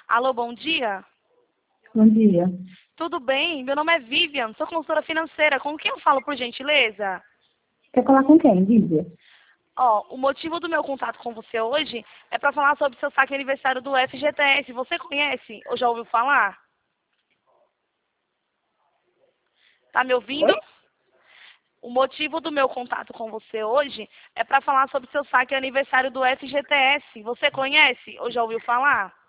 Alô, bom dia. Bom dia. Tudo bem? Meu nome é Vivian, sou consultora financeira. Com quem eu falo, por gentileza? Quer falar com quem, Lídia? Ó, o motivo do meu contato com você hoje é para falar sobre seu saque aniversário do FGTS. Você conhece ou já ouviu falar? Tá me ouvindo? Oi? O motivo do meu contato com você hoje é para falar sobre seu saque aniversário do FGTS. Você conhece ou já ouviu falar?